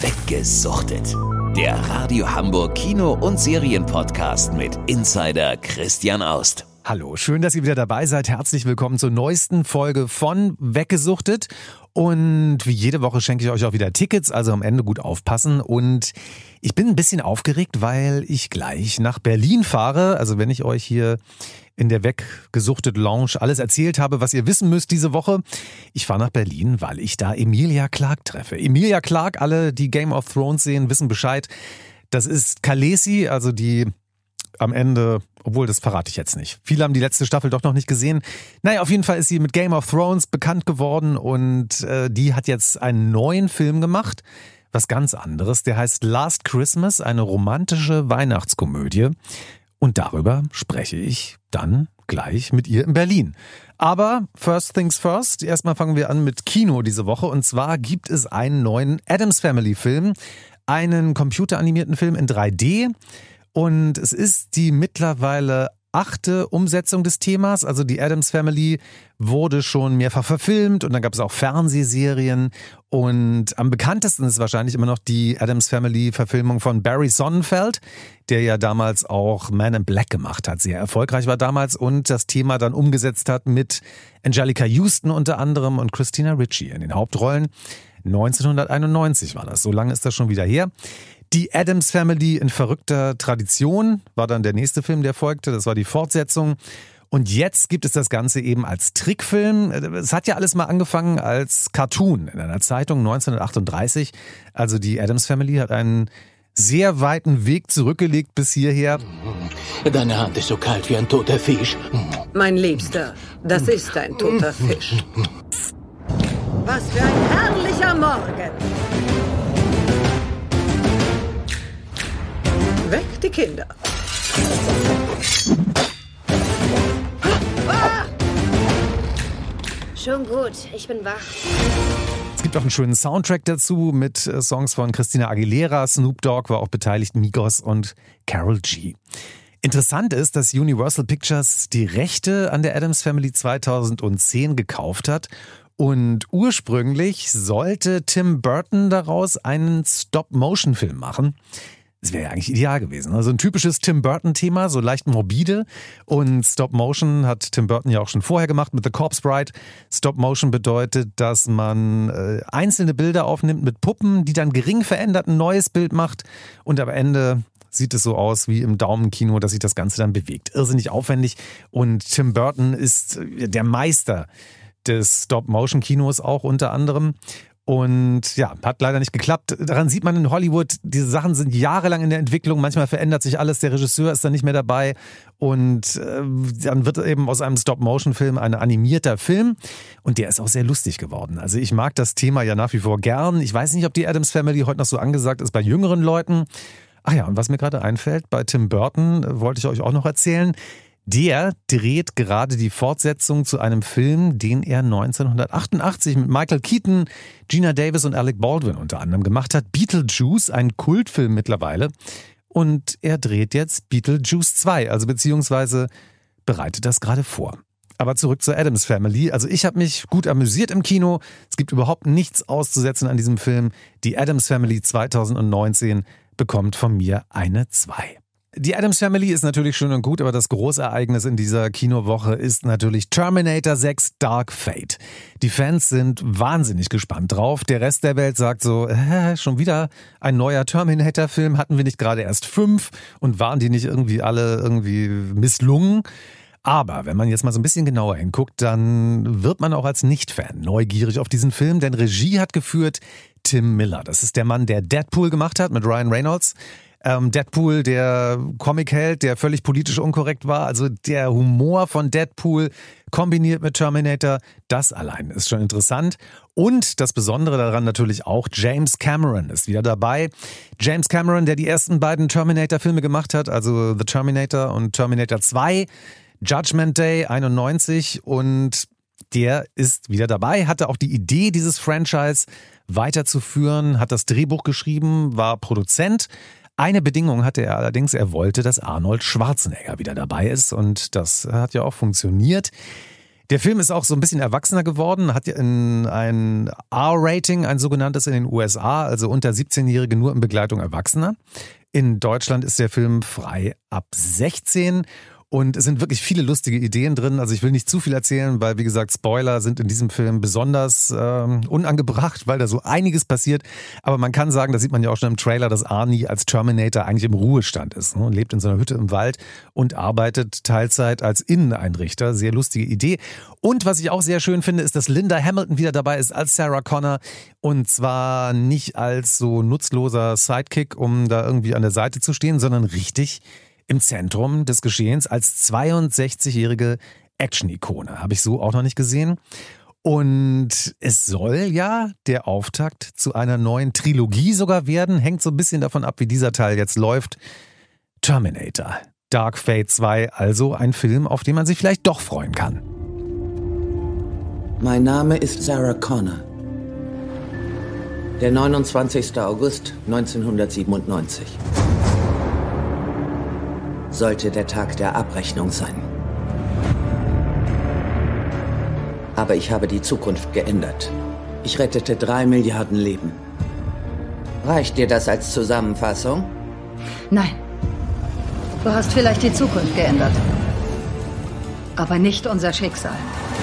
Weggesuchtet. Der Radio Hamburg Kino- und Serienpodcast mit Insider Christian Aust. Hallo, schön, dass ihr wieder dabei seid. Herzlich willkommen zur neuesten Folge von Weggesuchtet. Und wie jede Woche schenke ich euch auch wieder Tickets, also am Ende gut aufpassen. Und ich bin ein bisschen aufgeregt, weil ich gleich nach Berlin fahre. Also wenn ich euch hier in der Weggesuchtet Lounge alles erzählt habe, was ihr wissen müsst diese Woche. Ich fahre nach Berlin, weil ich da Emilia Clarke treffe. Emilia Clarke, alle, die Game of Thrones sehen, wissen Bescheid. Das ist Khaleesi, also die am Ende, obwohl das verrate ich jetzt nicht. Viele haben die letzte Staffel doch noch nicht gesehen. Naja, auf jeden Fall ist sie mit Game of Thrones bekannt geworden und die hat jetzt einen neuen Film gemacht. Was ganz anderes. Der heißt Last Christmas, eine romantische Weihnachtskomödie. Und darüber spreche ich dann gleich mit ihr in Berlin. Aber first things first, erstmal fangen wir an mit Kino diese Woche. Und zwar gibt es einen neuen Addams Family Film, einen computeranimierten Film in 3D. Und es ist die mittlerweile 8. Umsetzung des Themas. Also die Addams Family wurde schon mehrfach verfilmt und dann gab es auch Fernsehserien. Und am bekanntesten ist wahrscheinlich immer noch die Addams Family Verfilmung von Barry Sonnenfeld, der ja damals auch Man in Black gemacht hat, sehr erfolgreich war damals und das Thema dann umgesetzt hat mit Anjelica Huston unter anderem und Christina Ricci in den Hauptrollen. 1991 war das, so lange ist das schon wieder her. Die Addams Family in verrückter Tradition war dann der nächste Film, der folgte. Das war die Fortsetzung. Und jetzt gibt es das Ganze eben als Trickfilm. Es hat ja alles mal angefangen als Cartoon in einer Zeitung 1938. Also die Addams Family hat einen sehr weiten Weg zurückgelegt bis hierher. Deine Hand ist so kalt wie ein toter Fisch. Mein Liebster, das ist ein toter Fisch. Was für ein herrlicher Morgen! Weg die Kinder. Schon gut, ich bin wach. Es gibt auch einen schönen Soundtrack dazu mit Songs von Christina Aguilera, Snoop Dogg war auch beteiligt, Migos und Karol G. Interessant ist, dass Universal Pictures die Rechte an der Addams Family 2010 gekauft hat. Und ursprünglich sollte Tim Burton daraus einen Stop-Motion-Film machen. Das wäre ja eigentlich ideal gewesen. Also ein typisches Tim Burton-Thema, so leicht morbide. Und Stop-Motion hat Tim Burton ja auch schon vorher gemacht mit The Corpse Bride. Stop-Motion bedeutet, dass man einzelne Bilder aufnimmt mit Puppen, die dann gering verändert ein neues Bild macht. Und am Ende sieht es so aus wie im Daumenkino, dass sich das Ganze dann bewegt. Irrsinnig aufwendig. Und Tim Burton ist der Meister des Stop-Motion-Kinos auch unter anderem. Und ja, hat leider nicht geklappt. Daran sieht man in Hollywood, diese Sachen sind jahrelang in der Entwicklung. Manchmal verändert sich alles, der Regisseur ist dann nicht mehr dabei. Und dann wird eben aus einem Stop-Motion-Film ein animierter Film. Und der ist auch sehr lustig geworden. Also ich mag das Thema ja nach wie vor gern. Ich weiß nicht, ob die Addams Family heute noch so angesagt ist bei jüngeren Leuten. Ach ja, und was mir gerade einfällt, bei Tim Burton wollte ich euch auch noch erzählen. Der dreht gerade die Fortsetzung zu einem Film, den er 1988 mit Michael Keaton, Geena Davis und Alec Baldwin unter anderem gemacht hat. Beetlejuice, ein Kultfilm mittlerweile. Und er dreht jetzt Beetlejuice 2, also beziehungsweise bereitet das gerade vor. Aber zurück zur Addams Family. Also ich habe mich gut amüsiert im Kino. Es gibt überhaupt nichts auszusetzen an diesem Film. Die Addams Family 2019 bekommt von mir eine 2. Die Addams Family ist natürlich schön und gut, aber das Großereignis in dieser Kinowoche ist natürlich Terminator 6 Dark Fate. Die Fans sind wahnsinnig gespannt drauf. Der Rest der Welt sagt so, schon wieder ein neuer Terminator-Film? Hatten wir nicht gerade erst 5 und waren die nicht irgendwie alle irgendwie misslungen? Aber wenn man jetzt mal so ein bisschen genauer hinguckt, dann wird man auch als Nicht-Fan neugierig auf diesen Film, denn Regie hat geführt Tim Miller. Das ist der Mann, der Deadpool gemacht hat mit Ryan Reynolds. Deadpool, der Comicheld, der völlig politisch unkorrekt war, also der Humor von Deadpool kombiniert mit Terminator, das allein ist schon interessant. Und das Besondere daran natürlich auch, James Cameron ist wieder dabei. James Cameron, der die ersten beiden Terminator-Filme gemacht hat, also The Terminator und Terminator 2, Judgment Day 91, und der ist wieder dabei, hatte auch die Idee, dieses Franchise weiterzuführen, hat das Drehbuch geschrieben, war Produzent. Eine Bedingung hatte er allerdings, er wollte, dass Arnold Schwarzenegger wieder dabei ist, und das hat ja auch funktioniert. Der Film ist auch so ein bisschen erwachsener geworden, hat ein R-Rating, ein sogenanntes in den USA, also unter 17-Jährige nur in Begleitung Erwachsener. In Deutschland ist der Film frei ab 16. Und es sind wirklich viele lustige Ideen drin. Also ich will nicht zu viel erzählen, weil wie gesagt Spoiler sind in diesem Film besonders unangebracht, weil da so einiges passiert. Aber man kann sagen, das sieht man ja auch schon im Trailer, dass Arnie als Terminator eigentlich im Ruhestand ist, ne? Und lebt in so einer Hütte im Wald und arbeitet Teilzeit als Inneneinrichter. Sehr lustige Idee. Und was ich auch sehr schön finde, ist, dass Linda Hamilton wieder dabei ist als Sarah Connor. Und zwar nicht als so nutzloser Sidekick, um da irgendwie an der Seite zu stehen, sondern richtig im Zentrum des Geschehens als 62-jährige Action-Ikone. Habe ich so auch noch nicht gesehen. Und es soll ja der Auftakt zu einer neuen Trilogie sogar werden. Hängt so ein bisschen davon ab, wie dieser Teil jetzt läuft. Terminator, Dark Fate 2, also ein Film, auf den man sich vielleicht doch freuen kann. Mein Name ist Sarah Connor. Der 29. August 1997. Sollte der Tag der Abrechnung sein. Aber ich habe die Zukunft geändert. Ich rettete 3 Milliarden Leben. Reicht dir das als Zusammenfassung? Nein. Du hast vielleicht die Zukunft geändert. Aber nicht unser Schicksal.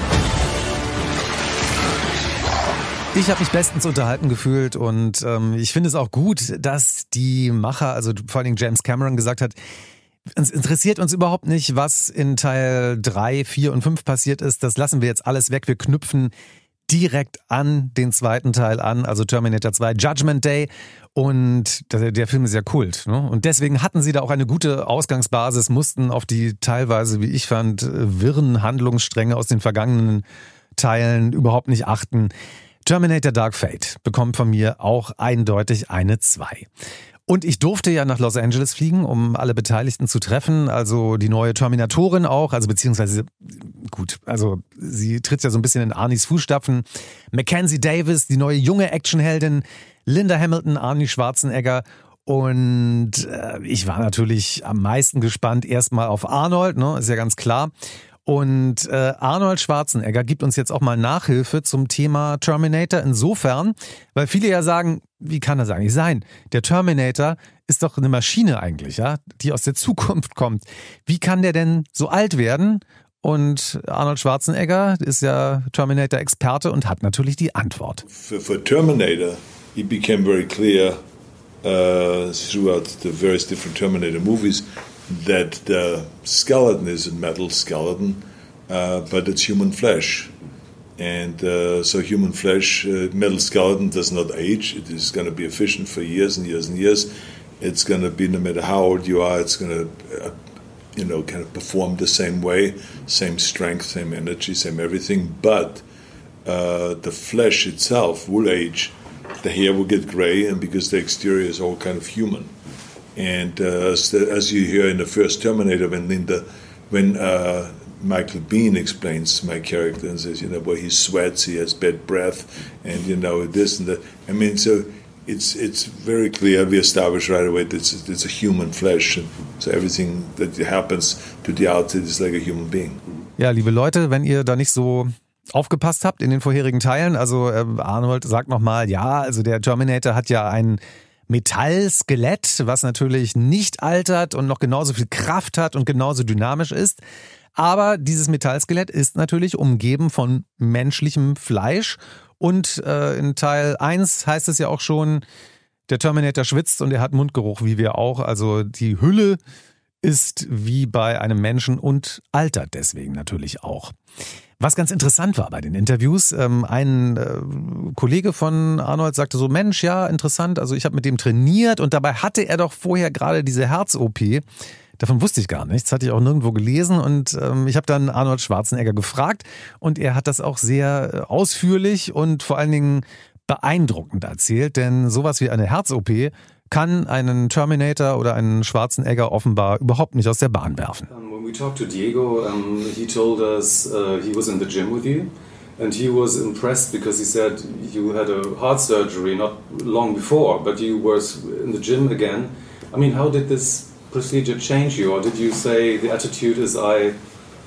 Ich habe mich bestens unterhalten gefühlt und ich finde es auch gut, dass die Macher, also vor allem James Cameron gesagt hat, es interessiert uns überhaupt nicht, was in Teil 3, 4 und 5 passiert ist. Das lassen wir jetzt alles weg. Wir knüpfen direkt an den zweiten Teil an, also Terminator 2, Judgment Day. Und der Film ist ja Kult, ne? Und deswegen hatten sie da auch eine gute Ausgangsbasis, mussten auf die teilweise, wie ich fand, wirren Handlungsstränge aus den vergangenen Teilen überhaupt nicht achten. Terminator Dark Fate bekommt von mir auch eindeutig eine 2. Und ich durfte ja nach Los Angeles fliegen, um alle Beteiligten zu treffen, also die neue Terminatorin auch, also beziehungsweise, gut, also sie tritt ja so ein bisschen in Arnies Fußstapfen. Mackenzie Davis, die neue junge Actionheldin, Linda Hamilton, Arnie Schwarzenegger und ich war natürlich am meisten gespannt erstmal auf Arnold, ne, ist ja ganz klar. Und Arnold Schwarzenegger gibt uns jetzt auch mal Nachhilfe zum Thema Terminator insofern, weil viele ja sagen, wie kann das eigentlich sein? Der Terminator ist doch eine Maschine eigentlich, ja, die aus der Zukunft kommt. Wie kann der denn so alt werden? Und Arnold Schwarzenegger ist ja Terminator-Experte und hat natürlich die Antwort. For Terminator, it became very clear throughout the various different Terminator movies that the skeleton is a metal skeleton, but it's human flesh. And so human flesh, metal skeleton does not age. It is going to be efficient for years and years and years. It's going to be, no matter how old you are, it's going to, kind of perform the same way, same strength, same energy, same everything. But the flesh itself will age. The hair will get gray, and because the exterior is all kind of human. And as you hear in the first Terminator, when Michael Biehn explains my character and says, well, he sweats, he has bad breath, and this and that. I mean, so it's very clear. We establish right away that it's a human flesh, and so everything that happens to the outside is like a human being. Ja, liebe Leute, wenn ihr da nicht so aufgepasst habt in den vorherigen Teilen, also Arnold sagt nochmal, ja, also der Terminator hat ja ein Metallskelett, was natürlich nicht altert und noch genauso viel Kraft hat und genauso dynamisch ist. Aber dieses Metallskelett ist natürlich umgeben von menschlichem Fleisch. Und in Teil 1 heißt es ja auch schon, der Terminator schwitzt und er hat Mundgeruch, wie wir auch. Also die Hülle ist wie bei einem Menschen und altert deswegen natürlich auch. Was ganz interessant war bei den Interviews, ein Kollege von Arnold sagte so, Mensch, ja, interessant, also ich habe mit dem trainiert und dabei hatte er doch vorher gerade diese Herz-OP. Davon wusste ich gar nichts, hatte ich auch nirgendwo gelesen und ich habe dann Arnold Schwarzenegger gefragt und er hat das auch sehr ausführlich und vor allen Dingen beeindruckend erzählt, denn sowas wie eine Herz-OP kann einen Terminator oder einen Schwarzenegger offenbar überhaupt nicht aus der Bahn werfen. When we talked to Diego, he told us he was in the gym with you and he was impressed because he said you had a heart surgery not long before, but you were in the gym again. I mean, how did this procedure change you, or did you say the attitude is I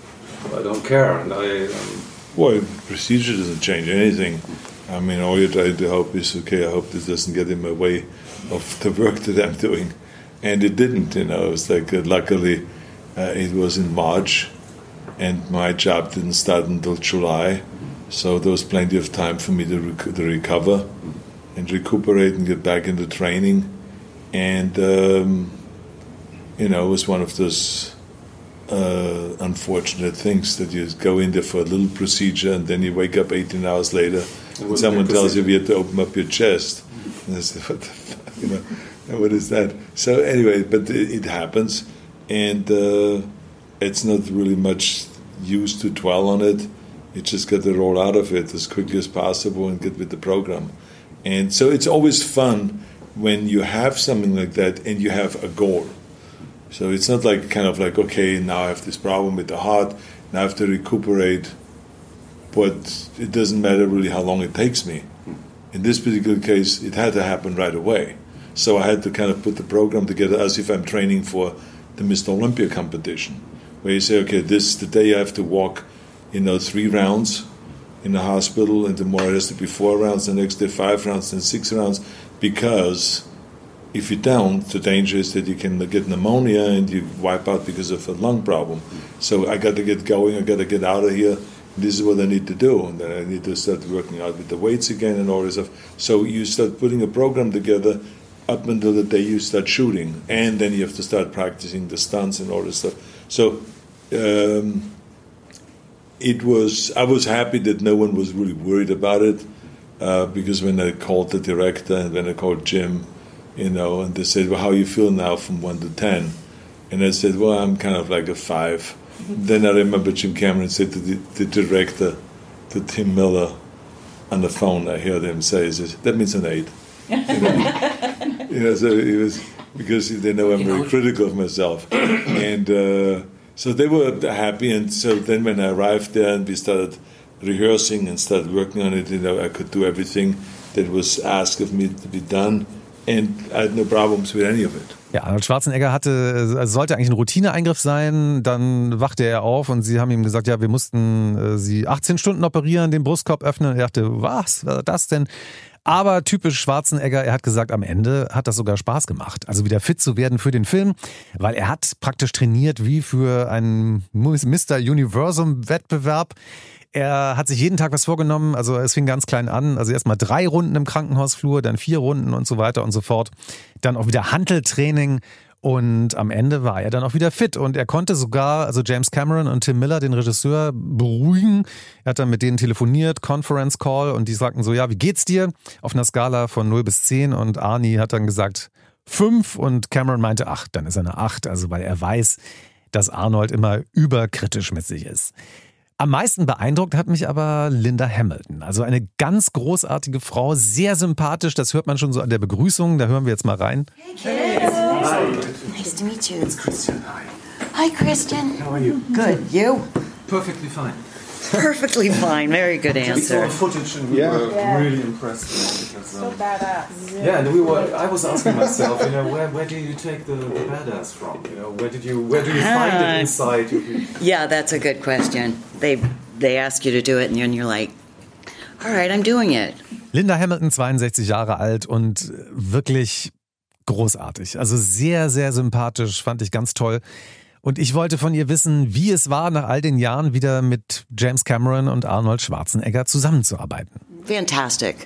I don't care, and Well, procedure doesn't change anything. I mean, all you try to hope is, okay, I hope this doesn't get in my way of the work that I'm doing. And it didn't, you know. It's like, luckily, it was in March, and my job didn't start until July. So there was plenty of time for me to recover and recuperate and get back into training. And, you know, it was one of those unfortunate things that you go in there for a little procedure and then you wake up 18 hours later and someone tells you have to open up your chest. And I said, what the fuck, you know, what is that? So anyway, but it happens, and it's not really much use to dwell on it. You just got to roll out of it as quickly as possible and get with the program. And so it's always fun when you have something like that and you have a goal. So it's not like kind of like, okay, now I have this problem with the heart, now I have to recuperate, but it doesn't matter really how long it takes me. In this particular case, it had to happen right away. So I had to kind of put the program together as if I'm training for the Mr. Olympia competition, where you say, okay, this is the day I have to walk, 3 rounds in the hospital, and tomorrow it has to be 4 rounds, the next day 5 rounds, then 6 rounds, because if you don't, the danger is that you can get pneumonia and you wipe out because of a lung problem. So I got to get going, I got to get out of here. This is what I need to do. And then I need to start working out with the weights again and all this stuff. So you start putting a program together up until the day you start shooting. And then you have to start practicing the stunts and all this stuff. So I was happy that no one was really worried about it, because when I called the director and when I called Jim, and they said, well, how you feel now from 1 to 10? And I said, well, I'm kind of like a 5. Then I remember Jim Cameron said to the director, to Tim Miller, on the phone, I heard him say, that means an 8. So it was, because they know I'm very critical of myself. And so they were happy. And so then when I arrived there and we started rehearsing and started working on it, I could do everything that was asked of me to be done. And I had no problems with any of it. Ja, Arnold Schwarzenegger sollte eigentlich ein Routineeingriff sein, dann wachte er auf und sie haben ihm gesagt, ja, wir mussten sie 18 Stunden operieren, den Brustkorb öffnen. Und er dachte, was war das denn? Aber typisch Schwarzenegger, er hat gesagt, am Ende hat das sogar Spaß gemacht. Also wieder fit zu werden für den Film, weil er hat praktisch trainiert wie für einen Mr. Universum-Wettbewerb. Er hat sich jeden Tag was vorgenommen, also es fing ganz klein an, also erstmal 3 Runden im Krankenhausflur, dann 4 Runden und so weiter und so fort. Dann auch wieder Hanteltraining und am Ende war er dann auch wieder fit und er konnte sogar, also James Cameron und Tim Miller, den Regisseur, beruhigen. Er hat dann mit denen telefoniert, Conference Call, und die sagten so, ja, wie geht's dir? Auf einer Skala von 0 bis 10, und Arnie hat dann gesagt 5 und Cameron meinte 8, dann ist er eine 8, also weil er weiß, dass Arnold immer überkritisch mit sich ist. Am meisten beeindruckt hat mich aber Linda Hamilton. Also eine ganz großartige Frau, sehr sympathisch. Das hört man schon so an der Begrüßung. Da hören wir jetzt mal rein. Hey, kids. Hi. Nice to meet you. It's Christian. Hi. Hi, Christian. How are you? Good. You? Perfectly fine. Perfectly fine. Very good answer. We saw footage and we were really impressed. Because, so badass. Yeah, and I was asking myself, where do you take the badass from? Where do you find it inside? Yeah, that's a good question. They ask you to do it and you're like, all right, I'm doing it. Linda Hamilton, 62 Jahre alt und wirklich großartig. Also sehr, sehr sympathisch, fand ich ganz toll. Und ich wollte von ihr wissen, wie es war, nach all den Jahren wieder mit James Cameron und Arnold Schwarzenegger zusammenzuarbeiten. Fantastic.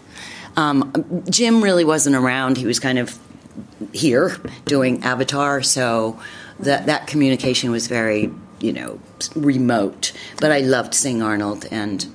Jim really wasn't around. He was kind of here doing Avatar, so that communication was very, remote. But I loved seeing Arnold and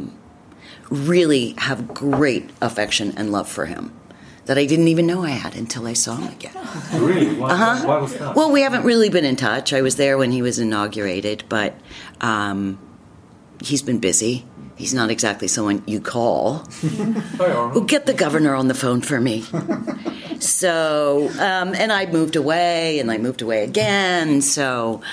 really have great affection and love for him that I didn't even know I had until I saw him again. Really? Why was that? Well, we haven't really been in touch. I was there when he was inaugurated, but he's been busy. He's not exactly someone you call. Well, get the governor on the phone for me. So, and I moved away, and I moved away again. So,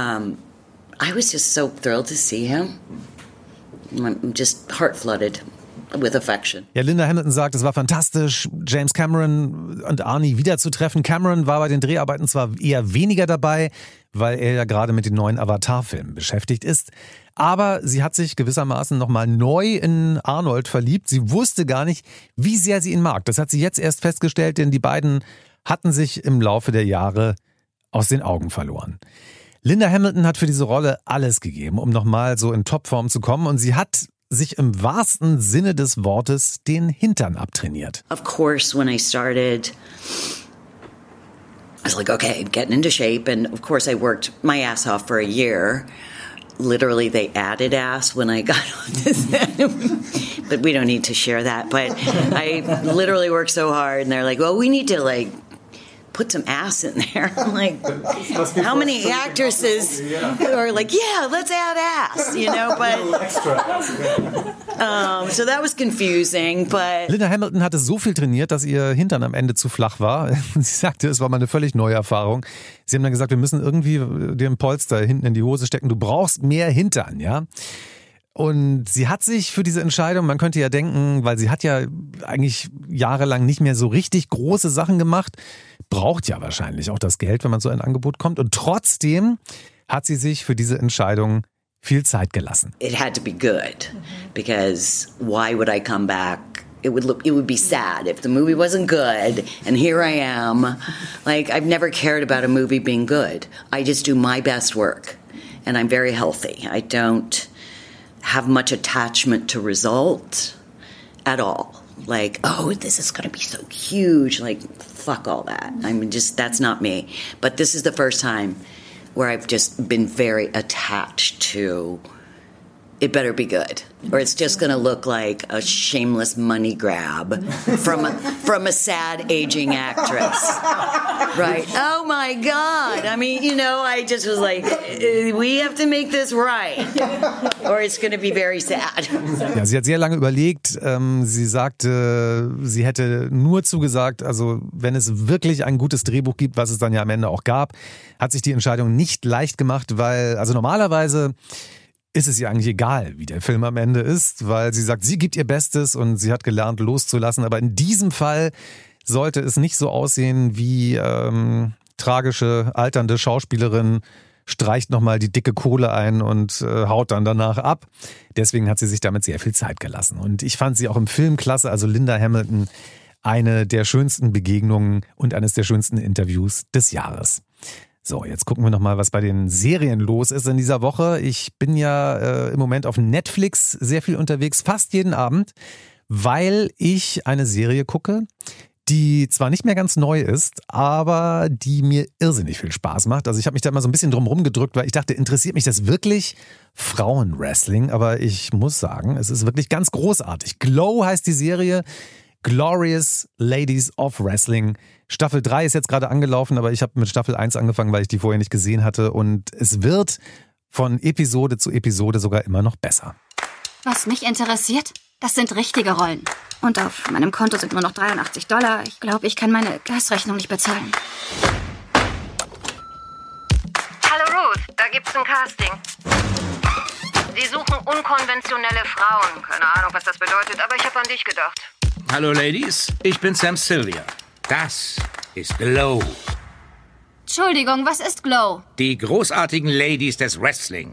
I was just so thrilled to see him. I'm just heart-flooded with affection. Ja, Linda Hamilton sagt, es war fantastisch, James Cameron und Arnie wiederzutreffen. Cameron war bei den Dreharbeiten zwar eher weniger dabei, weil er ja gerade mit den neuen Avatar-Filmen beschäftigt ist. Aber sie hat sich gewissermaßen nochmal neu in Arnold verliebt. Sie wusste gar nicht, wie sehr sie ihn mag. Das hat sie jetzt erst festgestellt, denn die beiden hatten sich im Laufe der Jahre aus den Augen verloren. Linda Hamilton hat für diese Rolle alles gegeben, um nochmal so in Topform zu kommen. Und sie hat sich im wahrsten Sinne des Wortes den Hintern abtrainiert. Of course, when I started, I was like, okay, getting into shape. And of course, I worked my ass off for a year. Literally, they added ass when I got on this. But we don't need to share that. But I literally worked so hard. And they're like, well, we need to put some ass in there. I'm like, how many actresses are like, yeah, let's add ass, but so that was confusing, but Linda Hamilton hatte so viel trainiert, dass ihr Hintern am Ende zu flach war. Sie sagte, es war mal eine völlig neue Erfahrung. Sie haben dann gesagt, wir müssen irgendwie den Polster hinten in die Hose stecken. Du brauchst mehr Hintern, ja? Und sie hat sich für diese Entscheidung, man könnte ja denken, weil sie hat ja eigentlich jahrelang nicht mehr so richtig große Sachen gemacht, braucht ja wahrscheinlich auch das Geld, wenn man so ein Angebot kommt. Und trotzdem hat sie sich für diese Entscheidung viel Zeit gelassen. It had to be good, because why would I come back? It would be sad if the movie wasn't good, and here I am. I've never cared about a movie being good. I just do my best work, and I'm very healthy. I don't have much attachment to result at all. This is going to be so huge. Fuck all that. That's not me. But this is the first time where I've just been very attached to it better be good, or it's just going to look like a shameless money grab from a sad aging actress. Right. Oh my God. I just was like, we have to make this right, or it's going to be very sad. Ja, sie hat sehr lange überlegt. Sie sagte, sie hätte nur zugesagt, also wenn es wirklich ein gutes Drehbuch gibt, was es dann ja am Ende auch gab, hat sich die Entscheidung nicht leicht gemacht, weil, also normalerweise ist es ihr eigentlich egal, wie der Film am Ende ist, weil sie sagt, sie gibt ihr Bestes und sie hat gelernt loszulassen. Aber in diesem Fall sollte es nicht so aussehen wie tragische, alternde Schauspielerin streicht nochmal die dicke Kohle ein und haut dann danach ab. Deswegen hat sie sich damit sehr viel Zeit gelassen. Und ich fand sie auch im Film klasse, also Linda Hamilton, eine der schönsten Begegnungen und eines der schönsten Interviews des Jahres. So, jetzt gucken wir nochmal, was bei den Serien los ist in dieser Woche. Ich bin ja im Moment auf Netflix sehr viel unterwegs, fast jeden Abend, weil ich eine Serie gucke, die zwar nicht mehr ganz neu ist, aber die mir irrsinnig viel Spaß macht. Also ich habe mich da mal so ein bisschen drum rumgedrückt, weil ich dachte, interessiert mich das wirklich? Frauenwrestling, aber ich muss sagen, es ist wirklich ganz großartig. Glow heißt die Serie, Glorious Ladies of Wrestling. Staffel 3 ist jetzt gerade angelaufen, aber ich habe mit Staffel 1 angefangen, weil ich die vorher nicht gesehen hatte. Und es wird von Episode zu Episode sogar immer noch besser. Was mich interessiert, das sind richtige Rollen. Und auf meinem Konto sind nur noch $83. Ich glaube, ich kann meine Gasrechnung nicht bezahlen. Hallo Ruth, da gibt's ein Casting. Sie suchen unkonventionelle Frauen. Keine Ahnung, was das bedeutet, aber ich habe an dich gedacht. Hallo Ladies, ich bin Sam Sylvia. Das ist Glow. Entschuldigung, was ist Glow? Die großartigen Ladies des Wrestling.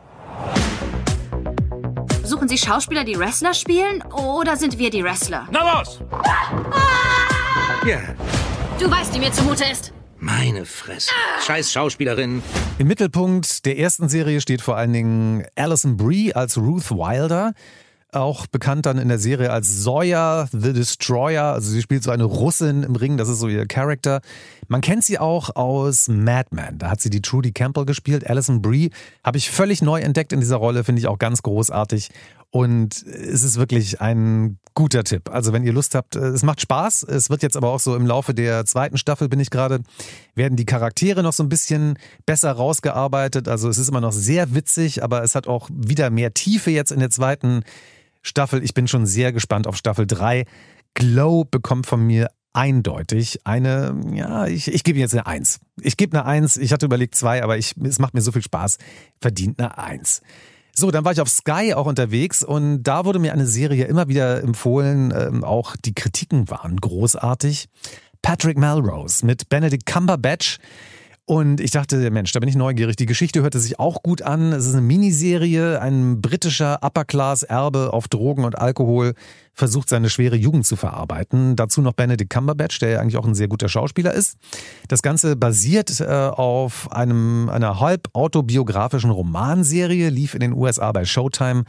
Suchen Sie Schauspieler, die Wrestler spielen, oder sind wir die Wrestler? Na los! Ja. Du weißt, wie mir zumute ist. Meine Fresse. Scheiß Schauspielerin. Im Mittelpunkt der ersten Serie steht vor allen Dingen Alison Brie als Ruth Wilder. Auch bekannt dann in der Serie als Zoya the Destroyer. Also sie spielt so eine Russin im Ring, das ist so ihr Charakter. Man kennt sie auch aus Mad Men. Da hat sie die Trudy Campbell gespielt. Alison Brie habe ich völlig neu entdeckt in dieser Rolle, finde ich auch ganz großartig. Und es ist wirklich ein guter Tipp. Also wenn ihr Lust habt, es macht Spaß. Es wird jetzt aber auch so im Laufe der zweiten Staffel, bin ich gerade, werden die Charaktere noch so ein bisschen besser rausgearbeitet. Also es ist immer noch sehr witzig, aber es hat auch wieder mehr Tiefe jetzt in der zweiten Staffel. Ich bin schon sehr gespannt auf Staffel 3. Glow bekommt von mir eindeutig eine, ja, ich gebe jetzt eine 1. Ich gebe eine 1. Ich hatte überlegt 2, aber es macht mir so viel Spaß. Verdient eine 1. So, dann war ich auf Sky auch unterwegs und da wurde mir eine Serie immer wieder empfohlen. Auch die Kritiken waren großartig. Patrick Melrose mit Benedict Cumberbatch. Und ich dachte, Mensch, da bin ich neugierig. Die Geschichte hörte sich auch gut an. Es ist eine Miniserie. Ein britischer Upper-Class-Erbe auf Drogen und Alkohol versucht, seine schwere Jugend zu verarbeiten. Dazu noch Benedict Cumberbatch, der ja eigentlich auch ein sehr guter Schauspieler ist. Das Ganze basiert auf einer halb autobiografischen Romanserie, lief in den USA bei Showtime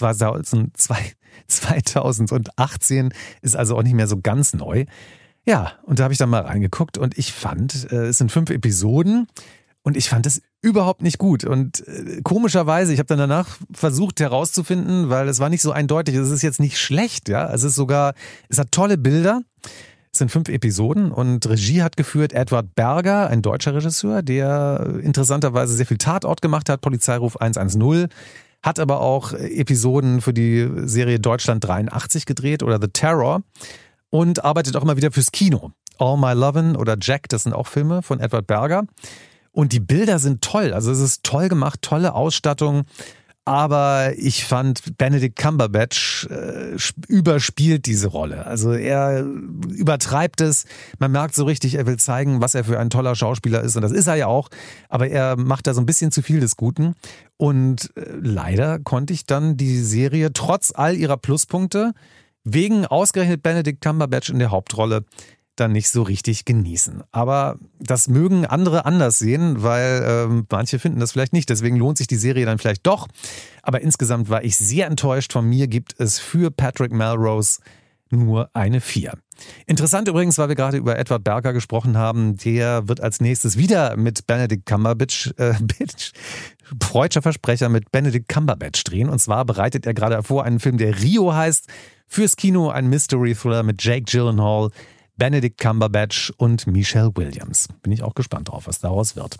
2018, ist also auch nicht mehr so ganz neu. Ja, und da habe ich dann mal reingeguckt und ich fand, es sind 5 Episoden und ich fand es überhaupt nicht gut. Und komischerweise, ich habe dann danach versucht herauszufinden, weil es war nicht so eindeutig, es ist jetzt nicht schlecht, ja. Es hat tolle Bilder. Es sind 5 Episoden und Regie hat geführt Edward Berger, ein deutscher Regisseur, der interessanterweise sehr viel Tatort gemacht hat, Polizeiruf 110, hat aber auch Episoden für die Serie Deutschland 83 gedreht oder The Terror. Und arbeitet auch immer wieder fürs Kino. All My Lovin' oder Jack, das sind auch Filme von Edward Berger. Und die Bilder sind toll. Also es ist toll gemacht, tolle Ausstattung. Aber ich fand, Benedict Cumberbatch überspielt diese Rolle. Also er übertreibt es. Man merkt so richtig, er will zeigen, was er für ein toller Schauspieler ist. Und das ist er ja auch. Aber er macht da so ein bisschen zu viel des Guten. Und leider konnte ich dann die Serie trotz all ihrer Pluspunkte wegen ausgerechnet Benedict Cumberbatch in der Hauptrolle dann nicht so richtig genießen. Aber das mögen andere anders sehen, weil manche finden das vielleicht nicht. Deswegen lohnt sich die Serie dann vielleicht doch. Aber insgesamt war ich sehr enttäuscht. Von mir gibt es für Patrick Melrose nur eine 4. Interessant übrigens, weil wir gerade über Edward Berger gesprochen haben, der wird als nächstes wieder mit Benedict Cumberbatch, freudscher Versprecher, mit Benedict Cumberbatch drehen. Und zwar bereitet er gerade vor einen Film, der Rio heißt, fürs Kino, ein Mystery-Thriller mit Jake Gyllenhaal, Benedict Cumberbatch und Michelle Williams. Bin ich auch gespannt drauf, was daraus wird.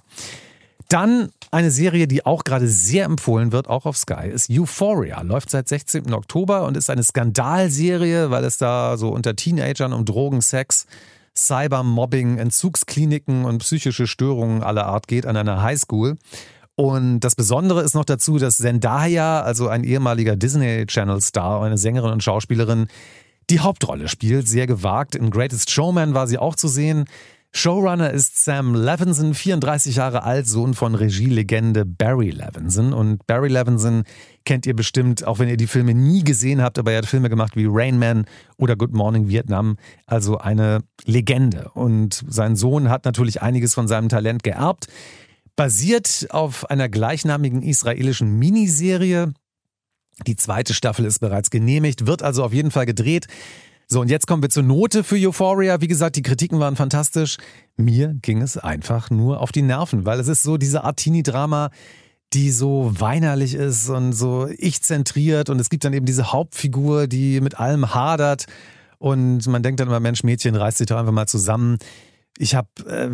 Dann eine Serie, die auch gerade sehr empfohlen wird, auch auf Sky, ist Euphoria. Läuft seit 16. Oktober und ist eine Skandalserie, weil es da so unter Teenagern um Drogen, Sex, Cybermobbing, Entzugskliniken und psychische Störungen aller Art geht an einer Highschool. Und das Besondere ist noch dazu, dass Zendaya, also ein ehemaliger Disney-Channel-Star, eine Sängerin und Schauspielerin, die Hauptrolle spielt. Sehr gewagt. In Greatest Showman war sie auch zu sehen. Showrunner ist Sam Levinson, 34 Jahre alt, Sohn von Regielegende Barry Levinson. Und Barry Levinson kennt ihr bestimmt, auch wenn ihr die Filme nie gesehen habt, aber er hat Filme gemacht wie Rain Man oder Good Morning Vietnam, also eine Legende. Und sein Sohn hat natürlich einiges von seinem Talent geerbt. Basiert auf einer gleichnamigen israelischen Miniserie. Die 2. Staffel ist bereits genehmigt, wird also auf jeden Fall gedreht. So, und jetzt kommen wir zur Note für Euphoria. Wie gesagt, die Kritiken waren fantastisch. Mir ging es einfach nur auf die Nerven, weil es ist so diese Art Teenie-Drama, die so weinerlich ist und so ich-zentriert. Und es gibt dann eben diese Hauptfigur, die mit allem hadert. Und man denkt dann immer, Mensch, Mädchen, reißt sich doch einfach mal zusammen. Ich habe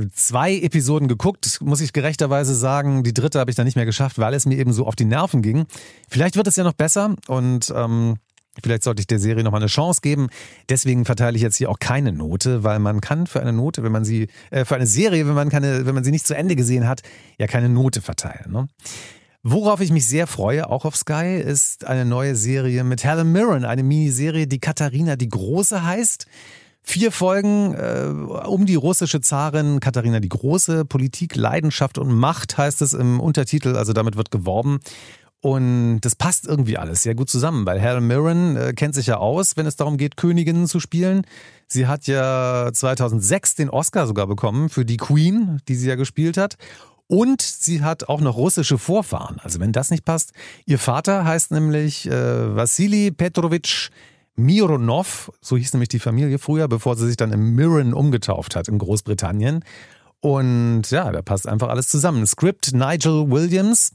2 Episoden geguckt, muss ich gerechterweise sagen. Die 3. habe ich dann nicht mehr geschafft, weil es mir eben so auf die Nerven ging. Vielleicht wird es ja noch besser und vielleicht sollte ich der Serie nochmal eine Chance geben. Deswegen verteile ich jetzt hier auch keine Note, weil man kann für eine Note, für eine Serie, wenn man sie nicht zu Ende gesehen hat, ja keine Note verteilen. Ne? Worauf ich mich sehr freue, auch auf Sky, ist eine neue Serie mit Helen Mirren, eine Miniserie, die Katharina die Große heißt. 4 Folgen um die russische Zarin Katharina die Große. Politik, Leidenschaft und Macht heißt es im Untertitel, also damit wird geworben. Und das passt irgendwie alles sehr gut zusammen, weil Helen Mirren kennt sich ja aus, wenn es darum geht, Königinnen zu spielen. Sie hat ja 2006 den Oscar sogar bekommen für die Queen, die sie ja gespielt hat. Und sie hat auch noch russische Vorfahren. Also wenn das nicht passt. Ihr Vater heißt nämlich Wassili Petrovich Mironov, so hieß nämlich die Familie früher, bevor sie sich dann in Mirren umgetauft hat in Großbritannien. Und ja, da passt einfach alles zusammen. Skript Nigel Williams,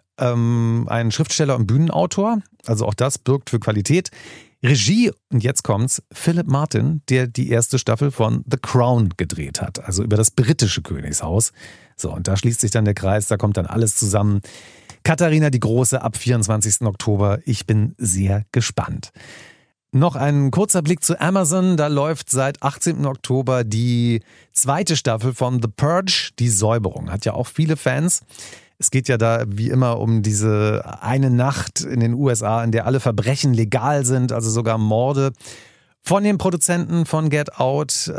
ein Schriftsteller und Bühnenautor, also auch das birgt für Qualität. Regie, und jetzt kommt's, Philip Martin, der die 1. Staffel von The Crown gedreht hat, also über das britische Königshaus. So, und da schließt sich dann der Kreis, da kommt dann alles zusammen. Katharina die Große ab 24. Oktober. Ich bin sehr gespannt. Noch ein kurzer Blick zu Amazon. Da läuft seit 18. Oktober die 2. Staffel von The Purge, die Säuberung. Hat ja auch viele Fans. Es geht ja da wie immer um diese eine Nacht in den USA, in der alle Verbrechen legal sind, also sogar Morde. Von den Produzenten von Get Out,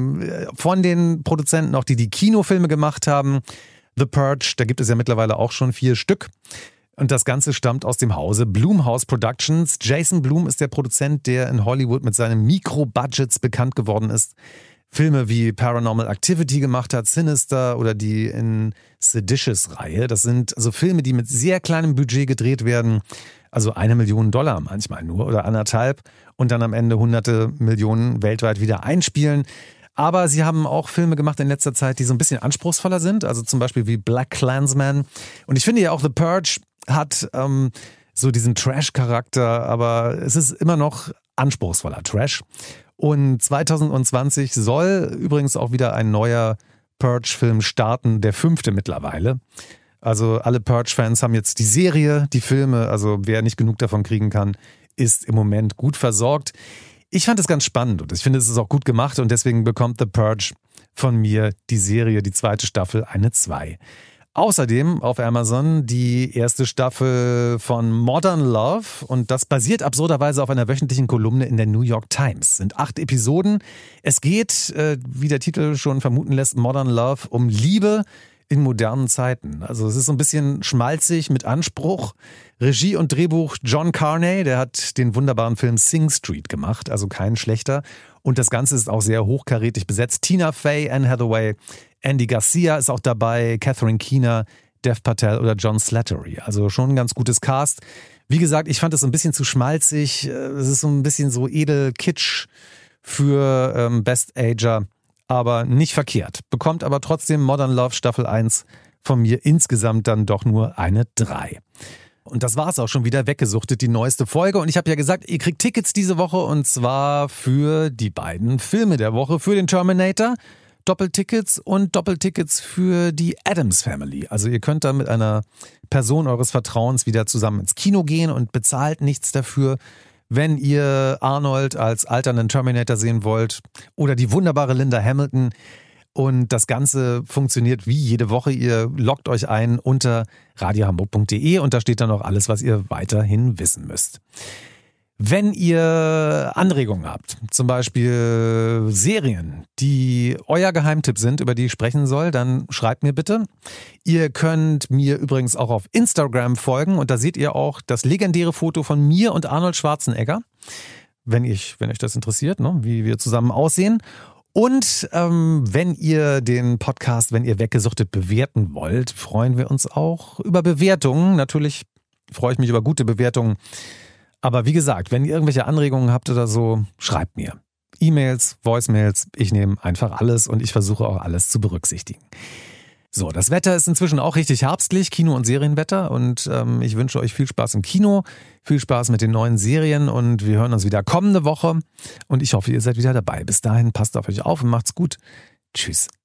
von den Produzenten auch, die Kinofilme gemacht haben. The Purge, da gibt es ja mittlerweile auch schon 4 Stück. Und das Ganze stammt aus dem Hause Blumhouse Productions. Jason Blum ist der Produzent, der in Hollywood mit seinen Mikro-Budgets bekannt geworden ist. Filme wie Paranormal Activity gemacht hat, Sinister oder die in Seditious-Reihe. Das sind also Filme, die mit sehr kleinem Budget gedreht werden. Also $1 Million manchmal nur oder 1,5 und dann am Ende hunderte Millionen weltweit wieder einspielen. Aber sie haben auch Filme gemacht in letzter Zeit, die so ein bisschen anspruchsvoller sind. Also zum Beispiel wie Black Klansman. Und ich finde ja auch The Purge hat so diesen Trash-Charakter, aber es ist immer noch anspruchsvoller Trash. Und 2020 soll übrigens auch wieder ein neuer Purge-Film starten, der 5. mittlerweile. Also alle Purge-Fans haben jetzt die Serie, die Filme, also wer nicht genug davon kriegen kann, ist im Moment gut versorgt. Ich fand es ganz spannend und ich finde, es ist auch gut gemacht und deswegen bekommt The Purge von mir die Serie, die 2. Staffel, eine 2. Außerdem auf Amazon die 1. Staffel von Modern Love und das basiert absurderweise auf einer wöchentlichen Kolumne in der New York Times. Es sind 8 Episoden. Es geht, wie der Titel schon vermuten lässt, Modern Love um Liebe in modernen Zeiten. Also es ist so ein bisschen schmalzig mit Anspruch. Regie und Drehbuch John Carney, der hat den wunderbaren Film Sing Street gemacht, also kein schlechter. Und das Ganze ist auch sehr hochkarätig besetzt. Tina Fey, Anne Hathaway, Andy Garcia ist auch dabei, Catherine Keener, Dev Patel oder John Slattery. Also schon ein ganz gutes Cast. Wie gesagt, ich fand es ein bisschen zu schmalzig. Es ist so ein bisschen so edel Kitsch für Best Ager, aber nicht verkehrt. Bekommt aber trotzdem Modern Love Staffel 1 von mir insgesamt dann doch nur eine 3. Und das war's auch schon wieder, weggesuchtet, die neueste Folge. Und ich habe ja gesagt, ihr kriegt Tickets diese Woche und zwar für die beiden Filme der Woche, für den Terminator, Doppeltickets und Doppeltickets für die Addams Family. Also ihr könnt da mit einer Person eures Vertrauens wieder zusammen ins Kino gehen und bezahlt nichts dafür. Wenn ihr Arnold als alternden Terminator sehen wollt oder die wunderbare Linda Hamilton. Und das Ganze funktioniert wie jede Woche. Ihr loggt euch ein unter radiohamburg.de und da steht dann auch alles, was ihr weiterhin wissen müsst. Wenn ihr Anregungen habt, zum Beispiel Serien, die euer Geheimtipp sind, über die ich sprechen soll, dann schreibt mir bitte. Ihr könnt mir übrigens auch auf Instagram folgen und da seht ihr auch das legendäre Foto von mir und Arnold Schwarzenegger, wenn euch das interessiert, ne, wie wir zusammen aussehen. Und wenn ihr den Podcast, wenn ihr weggesuchtet bewerten wollt, freuen wir uns auch über Bewertungen. Natürlich freue ich mich über gute Bewertungen. Aber wie gesagt, wenn ihr irgendwelche Anregungen habt oder so, schreibt mir. E-Mails, Voicemails, ich nehme einfach alles und ich versuche auch alles zu berücksichtigen. So, das Wetter ist inzwischen auch richtig herbstlich, Kino- und Serienwetter und ich wünsche euch viel Spaß im Kino, viel Spaß mit den neuen Serien und wir hören uns wieder kommende Woche und ich hoffe, ihr seid wieder dabei. Bis dahin, passt auf euch auf und macht's gut. Tschüss.